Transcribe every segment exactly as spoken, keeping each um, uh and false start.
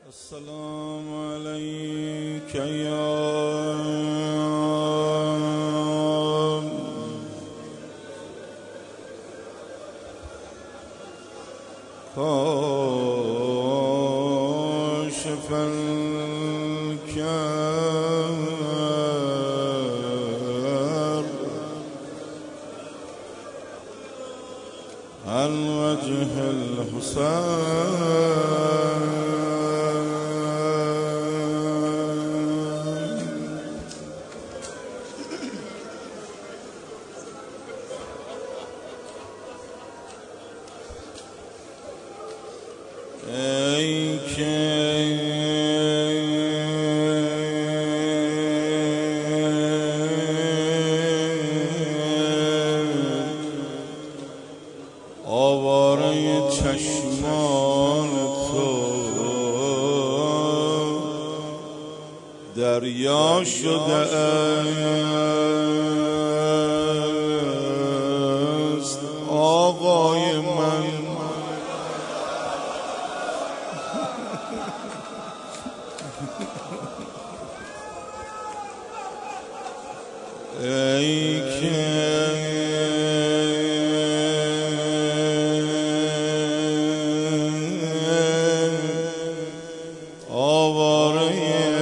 السلام عليك يا كاشف الكرب عن وجه الحسين ای که آواره چشمان تو دریا شده است آقای من ای که آواره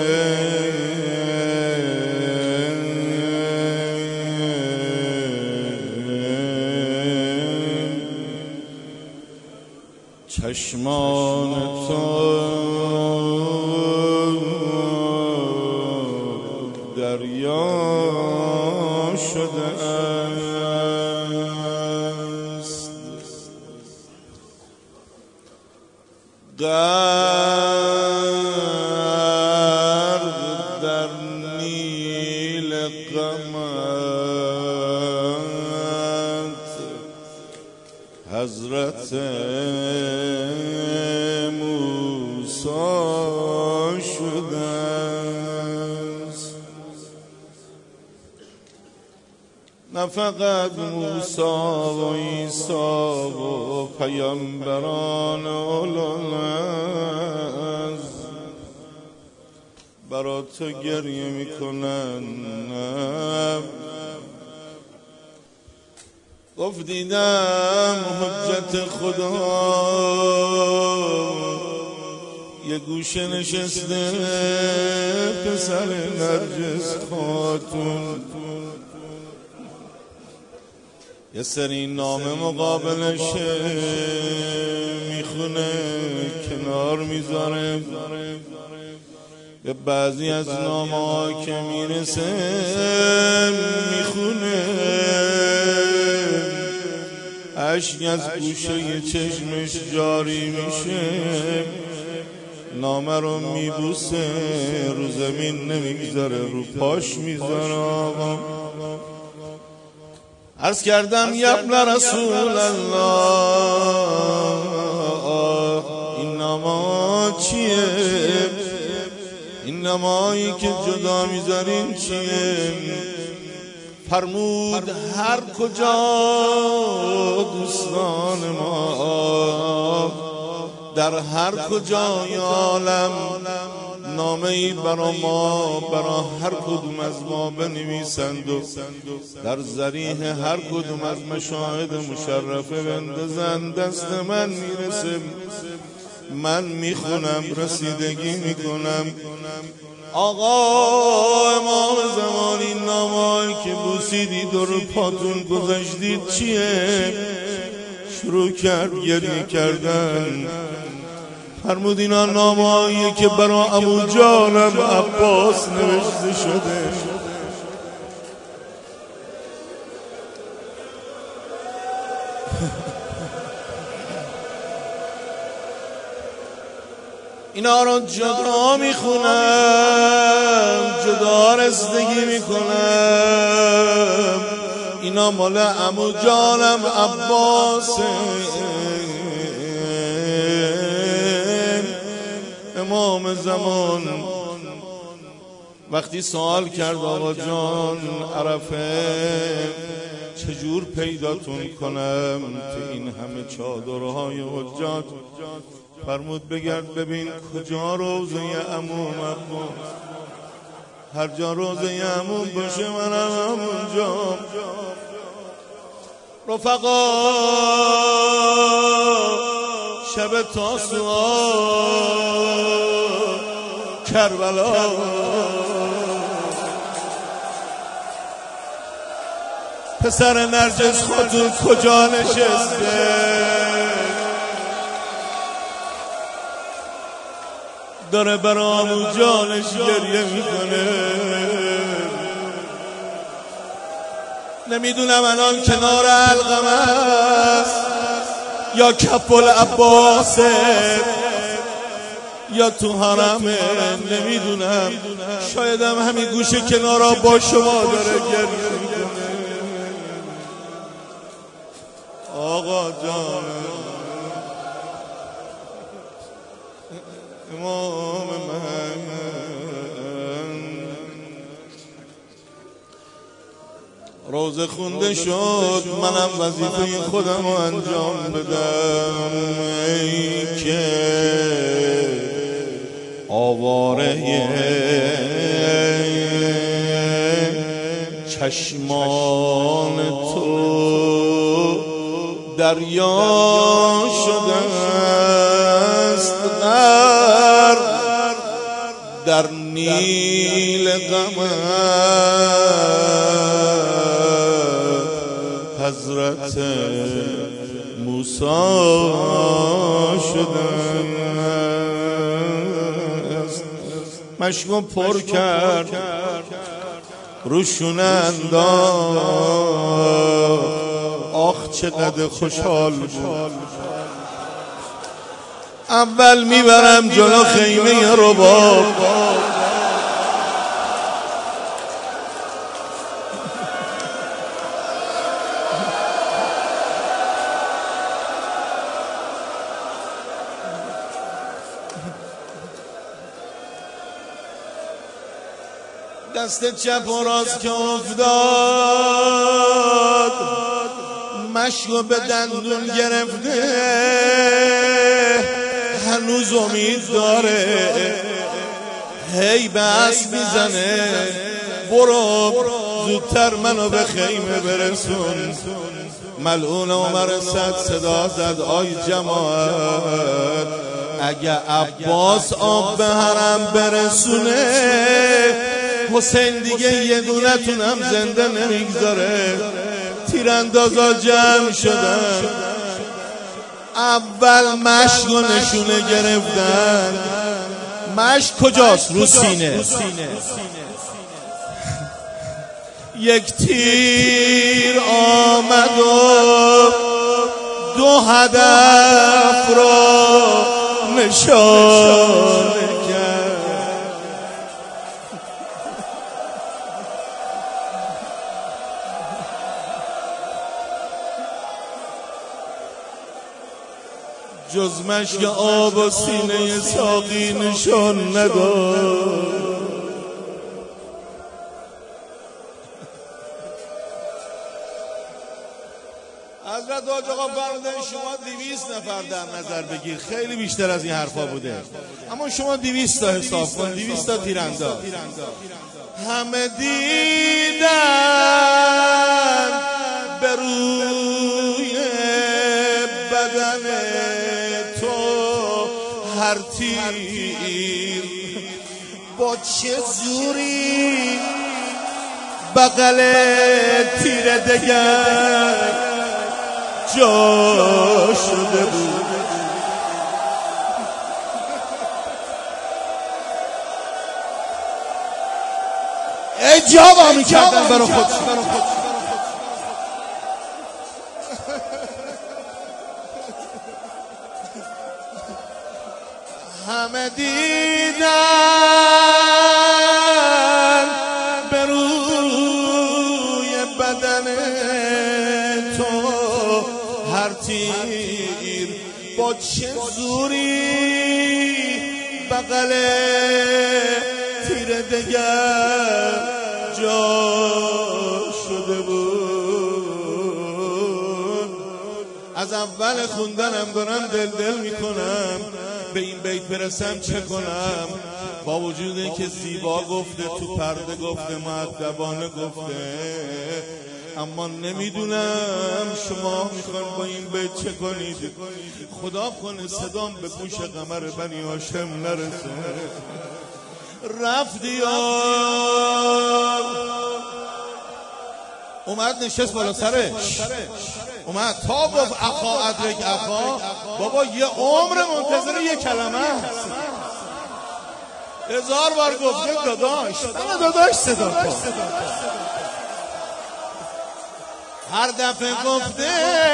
چشمان تو دریا شده است غرق در نیل غمت حضرت موسی شده است نه فقط موسی و عیسی و پیامبران اولوالعزم برا تو گریه میکنن گفت دیدم حجت خدا یه گوشه نشسته پسر نرجس خاتون یه سری نامه مقابلشه میخونه کنار میذاره یه بعضی از نامه ها که میرسه میخونه اشک از گوشه چشمش جاری میشه نامه رو میبوسه رو زمین نمیگذاره رو پاش میذاره آقا عرض کردم یا ابن رسول الله این نامه چیه این نامه‌ای که جدا میذارین چیه فرمود هر کجا دوستان ما در هر کجای عالم نامه‌ای برا ما برا هر کدوم از ما بنویسند و در ذریح هر کدوم از مشاهد مشرفه بندازن دست من میرسه من میخونم رسیدگی میکنم آقا امام زمان این نامه‌ای که بوسیدید و رو پاتون گذاشتید چیه شروع کرد گریه کردن فرمود اینا نامه‌ای که برا ابو جانم عباس نوشته شده اینا رو جدا میخونم جدا رسیدگی میکنم اینا مال عمو جانم عباسه امام زمان وقتی سوال کرد آقا جان عرفه چجور پیداتون کنم تو این همه چادرهای حجاج فرمود بگرد ببین کجا روزه عموم عباس، هر جا روزه عموم باشه منم همونجا. رفقا شب تاسوعا کربلا، پسر نرجس خاتون کجا نشسته، داره برامون جانش گریه میکنه. نمیدونم الان کنار علقم است یا کف العباسه یا تو حرمه، نمیدونم، شایدم همین گوشه کنارا با شما داره گریه میکنه. آقا جان امام من، روزه خونده شد، منم وظیفه خودم رو انجام بدم. ای که آواره چشمان تو دریا شده است، غرق در نیل غم حضرت موسی شده است. مشکو پر کرد روشون انداخت، آخ چقدر خوشحال بود. اول میبرم جلو خیمه رباب، دست چپ و راست که افتاد، مشکو به دندون گرفته، هنوز امید داره، هی به اسب میزنه، برو زودتر منو به خیمه برسون. ملعون عمر صد صدا زد آی جماعت، اگه عباس آب به حرم برسونه، حسین دیگه یه دونتونم زنده نمیگذاره. تیراندازا جمع شدن، اول مشک و نشونه گرفتن. مشک کجاست؟ رو سینه. یک تیر آمد و دو هدف را نشانه کرد. جز مشک آب و سینه ساقی نشان نداد. حضرت حاج آقا فرمودن شما دویست نفر در نظر بگیر، خیلی بیشتر از این حرفا بوده، اما شما دویست تا حساب کن، دویست تا تیرانداز. همه دیدن به روی بدن تو هر تیر، با چه زوری بغل تیر دگر جا شده بود. اجابه میکردن برای خود. همه دیدن به روی بدن تو هر تیر، با چه زوری بغل تیر دگر جا شده بود. از اول خوندنم دارم دل دل میکنم به این بیت برسم چه کنم؟ با وجود اینکه زیبا گفته، تو پرده گفته، مؤدبانه گفته، اما نمیدونم شما میخوان با این بیت چه کنید. خدا کنه صدام به گوش قمر بنی هاشم نرسه. رفتی آب اومد نشست بالا سرش، اومد تا گفت اخا ادرک اخا. بابا یه عمر منتظر یه کلمه است. هزار بار گفته داداش، من داداش صدا کن. هر دفعه گفته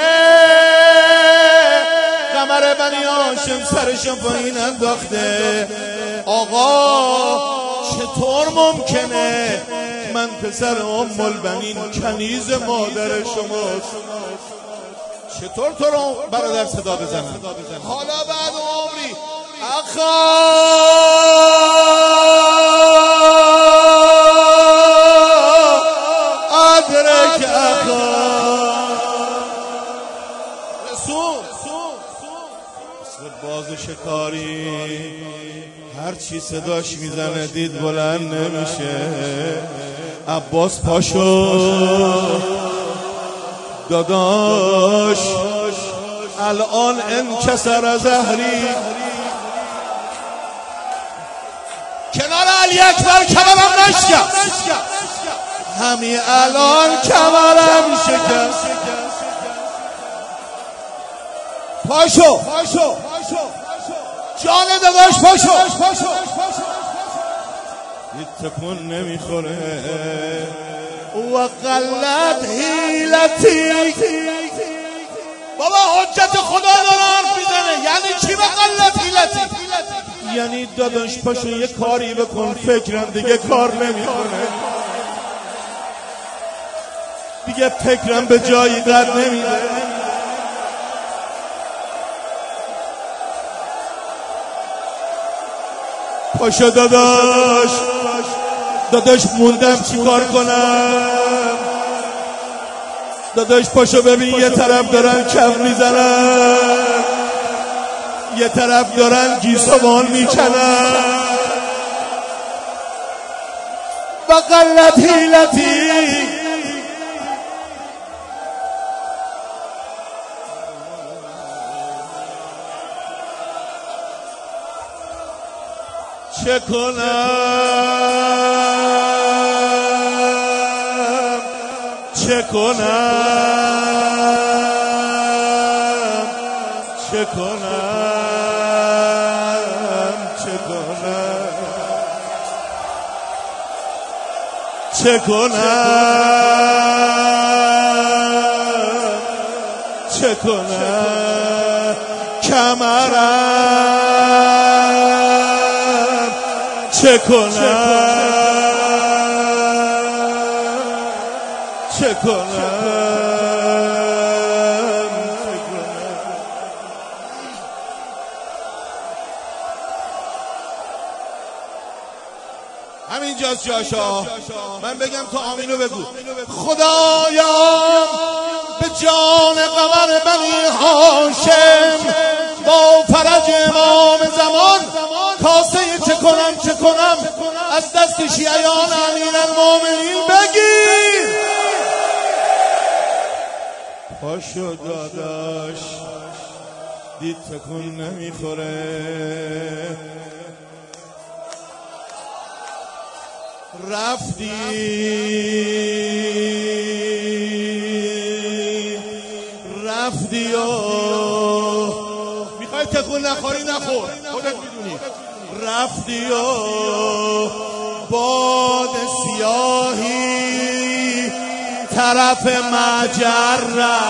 قمر بنی هاشم سرشو پایین انداخته. آقا چطور ممکنه من پسر ام البنین کنیز مادر شماست، چطور تو رو برادر صدا بزنم؟ حالا بعد عمری اخا ادرک اخا. رسول مثل باز شکاری هر چی صداش میزنه دید بلند نمیشه. عباس پاشو داداش الان انکسر زهری. کنار علی اکبر کمرم نشکست، همین الان کمرم شکست. پاشو جان داداش پاشو. یه تکون نمیخوره و قلت حیلتی. بابا حجت خدا داره حرف میزنه. یعنی چی به قلت حیلتی؟ یعنی داداش پاشو یه کاری بکن. فکرم دیگه کار نمیکنه، دیگه فکرم به جایی قد نمیده. پاشو داداش، داداش موندم چی کار کنم؟ داداش پاشو ببین یه طرف دارن کف میزنن، یه طرف دارن گیسوان میکنن. و قلت حیلتی. چه کنم چه کنم چه کنم چه کنم چه کنم چه کنم کمرم چه کنم چه کنم همینجاست جاشا. من بگم تو آمینو بگو. خدایا به جان قمر بنی هاشم با فرج امام زمان کاسه چه کنم چه کنم از دست شیعیان امیرالمومنین بگیر. پاشو داداش دید تکون نمیخوره. رفتی رفتی و میخوای تکون نخوری نخور، خودت میدونی. رفتی و باد سیاهی طرف مجره.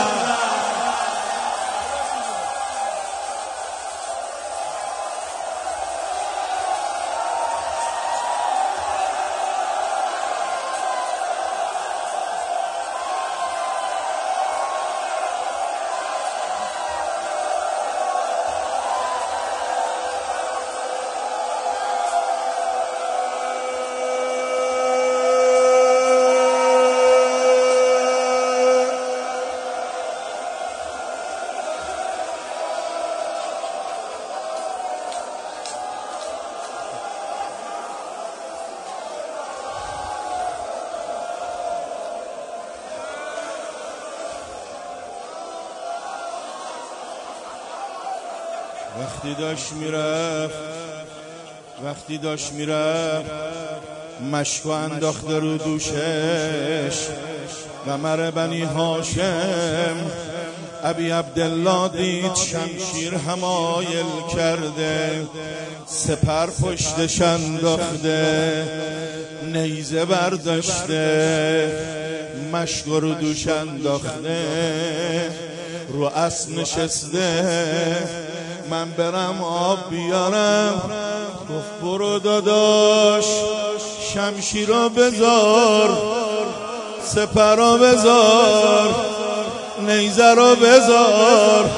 وقتی داشت میرفت وقتی داشت میرفت مشکو انداخته رو دوشش قمر بنی هاشم ابی عبدالله دید شمشیر حمایل کرده، سپر پشتش انداخته، نیزه برداشته، مشکو رو دوش انداخته، رو اسب نشسته. من برم آب بیارم، گفت برو داداش شمشیر رو بذار، سپر رو بذار، نیزه رو بذار.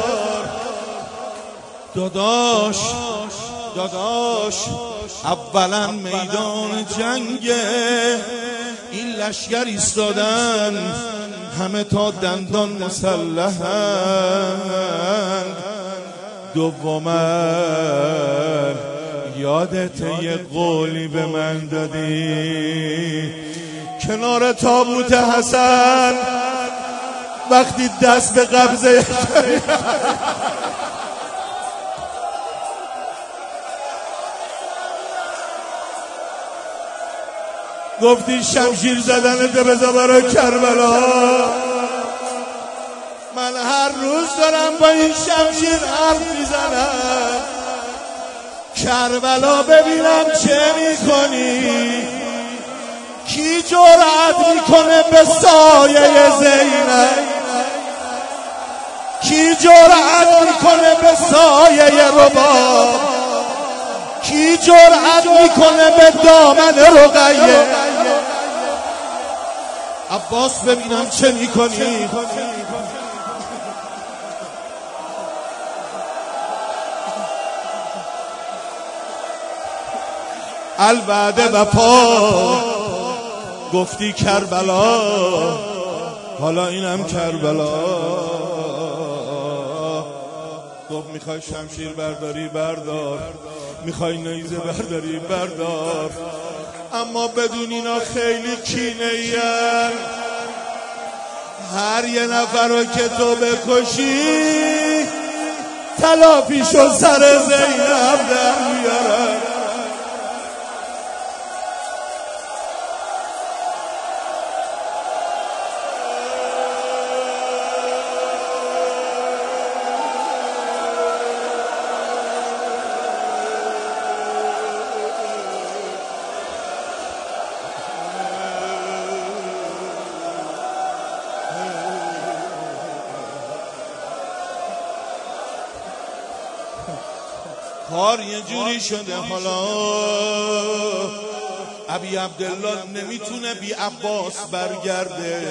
داداش داداش اولا میدان جنگه، این لشکر ایستادن همه تا دندان مسلحن. دوما یادت یه قولی به من دادی کنار تابوت حسن وقتی دست به قبضه گفتی شمشیر زدنت بذار برای کربلا. من هر روز دارم با این شمشیر حرف میزنم، کربلا ببینم چه میکنی. کی جرأت میکنه به سایه زینب؟ کی جرأت میکنه به سایه رباب؟ کی جرأت میکنه به دامن رقیه؟ عباس ببینم چه میکنی. الوعده وفا گفتی کربلا، حالا اینم کربلا. گفت میخوای شمشیر برداری بردار، میخوای نیزه برداری بردار، اما بدون اینا خیلی کینه این. هر یه نفر رو که تو بکشی تلافیشو سر زینب در میارن. کار یه جوری شده حالا ابی عبدالله نمیتونه بی عباس برگرده،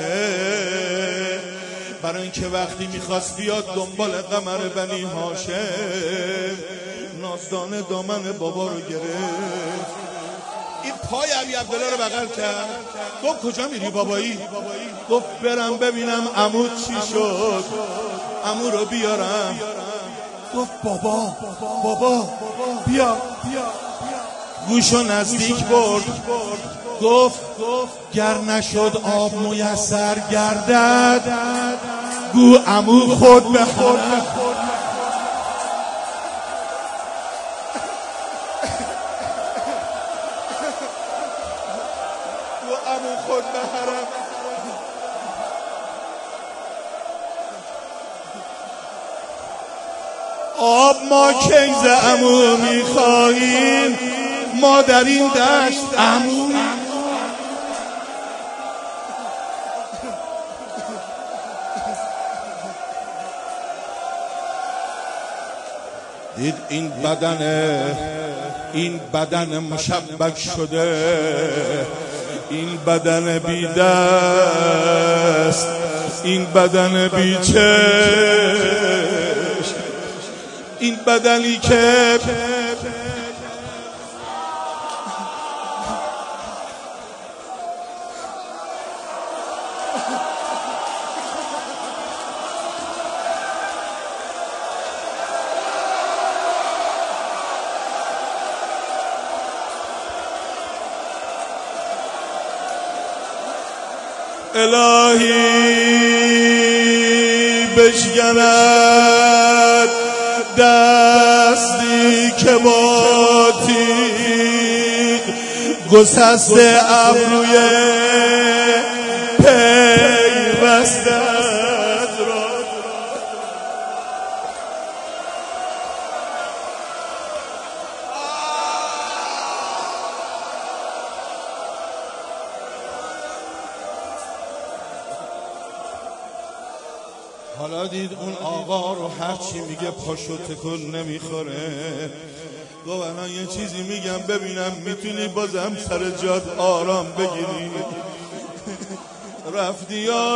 برای اینکه وقتی میخواست بیاد دنبال قمر بنی هاشم نازدانه دامن بابا رو گرفت، این پای ابی عبدالله رو بغل کرد. گفت کجا میری بابایی؟ گفت برم ببینم عمود چی شد، عمو رو بیارم. گفت بابا بابا بیا. گوشو نزدیک برد، گفت گر نشد آب میسر گردد گو عمو خود بخورد. گو عمو خود بخورد. آب ما کنز عمو میخواهیم، ما در این دشت عمو. دید این بدن این بدن مشبک شده، این بدن بی دست، این بدن بی چشم، این بدنی که الهی بشکند دست که با تیغ گسسته ابروی پیوستت را حالا دید اون آقا رو هرچی میگه پاشو تکون نمیخوره. گفت الان یه چیزی میگم ببینم میتونی بازم سر جات آرام بگیری. رفتی یا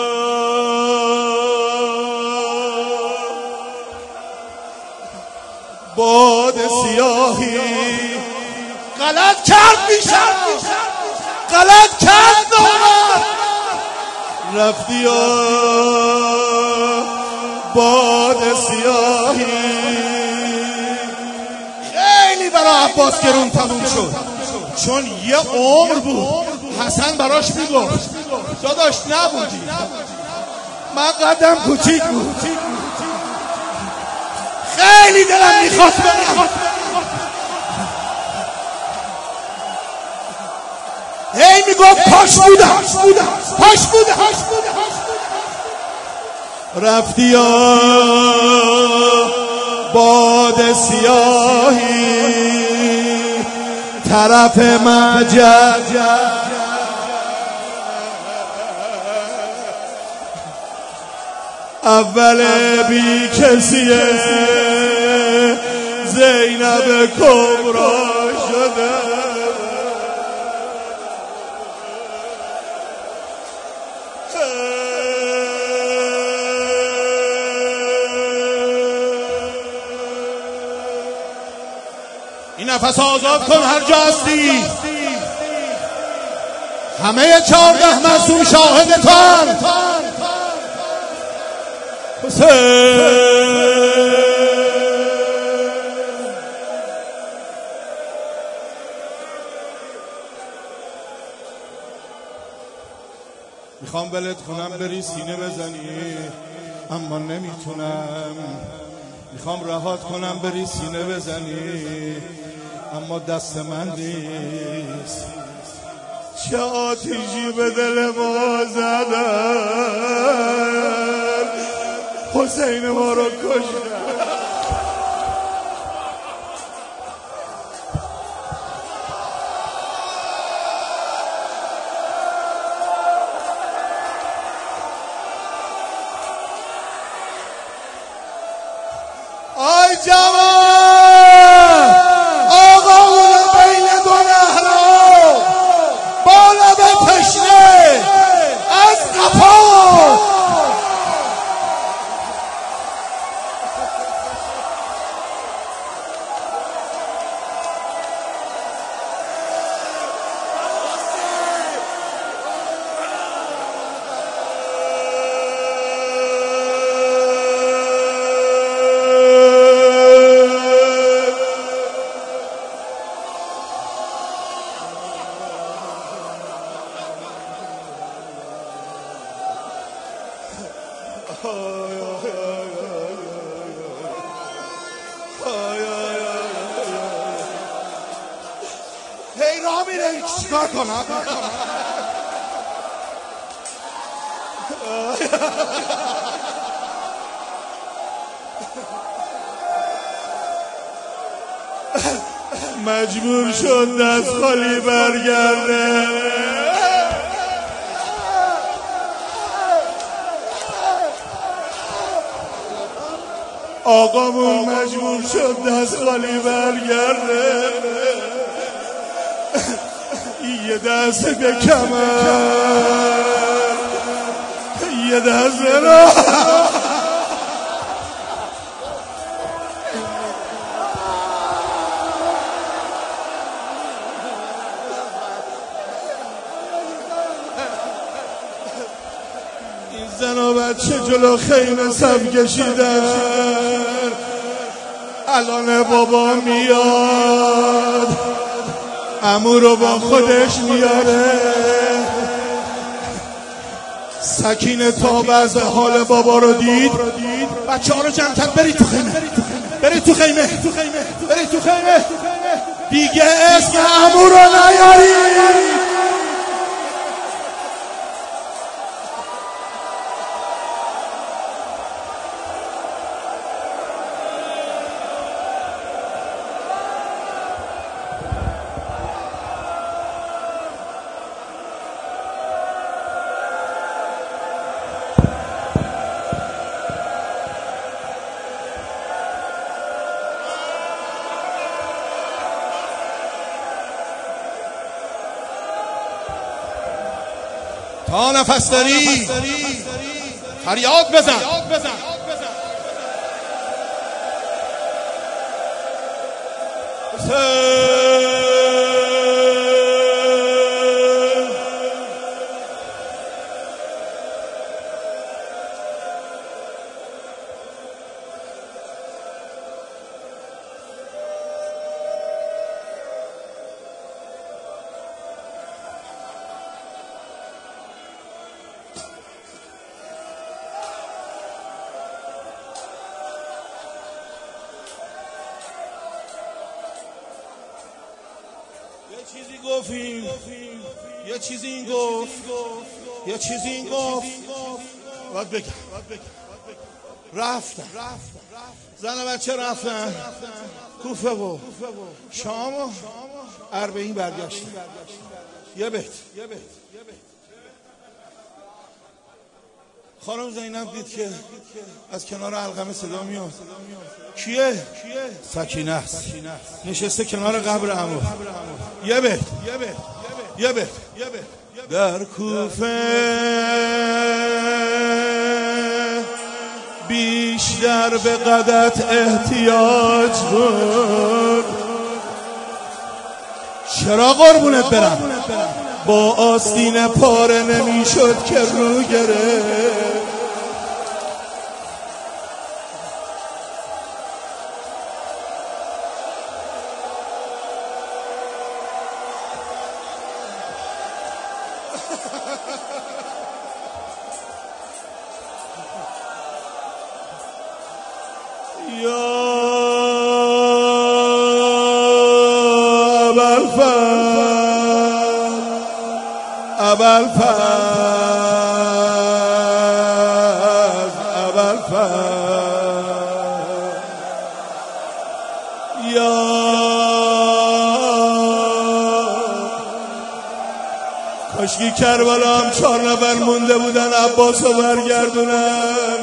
باد سیاهی غلط کرد میشم غلط کرد نامرد. رفتی یا باد سیاهی خیلی برای عباس گرون تموم شد، چون یه عمر بود حسن براش میگفت داداش نبودی، من قدم کوچیک بود، خیلی دلم میخواست برم، هی میگفت پاش بودم پاش بودم. رفتی یا باد سیاهی طرف مجد اول بی کسیه زینب کبرا شده. این نفس آزاد کن هر جا هستی، همه چهارده معصوم شاهدتان. حسین میخوام بلت کنم بری سینه بزنی اما نمیتونم، میخوام رهات کنم بری سینه بزنی اما دست من نیست. چه آتیشی به دل ما زدن، حسین ما رو کشتن. آی جوان آقا اونو بین دو نهرو بالا به تشنه از قفا هی راه میره چیکار کنم؟ مجبور شد دست خالی برگرده. آقامون مجبور شد دست خالی برگرده. یه دست به کمر یه دست را این زن و بچه جلو خیمه صف کشیدن. الان بابا میاد عمو رو با خودش میاره. سکینه تا وضع حال بابا رو دید بچه ها رو جمع کرد برید تو خیمه. برید تو خیمه، برید تو خیمه، دیگه اسم عمو رو نیارید. تا نفس داری فریاد بزن. یه چیزی گفتیم، یه چیزی این گفت، یه چیزی این گفت باید بگم. رفتن زن و بچه، رفتن کوفه و شام و اربعین برگشتن. یه بیت خانم زینب دید که از کنار علقمه صدا میاد. کیه؟ سکینه است، نشسته کنار قبر عمو. یه بیت یه بیت در کوفه بیشتر به قدت احتیاج بود. چرا قربونت برم با آستین پاره نمیشد که رو گرفت. یا ابوالفضل ابوالفضل یا کاشکی کربلا هم چهار نفر مونده بودن عباس رو برگردونن.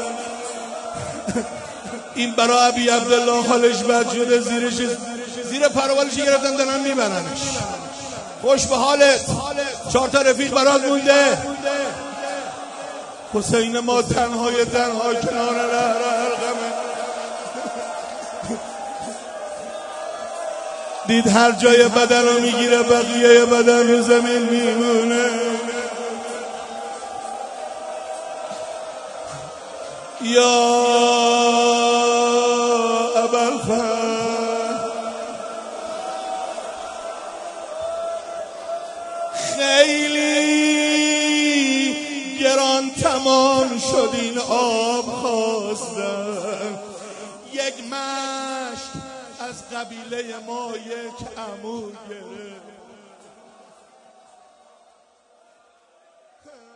این برای ابی عبدالله حالش بد شده، زیرش زیر پروالش گرفتن دارن میبرنش. خوش به حالت، چهار تا رفیق برات مونده. حسین ما تنهای تنها کنار نهر علقمه دید هر جای بدن رو میگیره بقیه بدن رو زمین میمونه. یا ابوالفضل خیلی گران تمام شد این آب خواستن. یک مشت از قبیله ما یک عمو گرفت.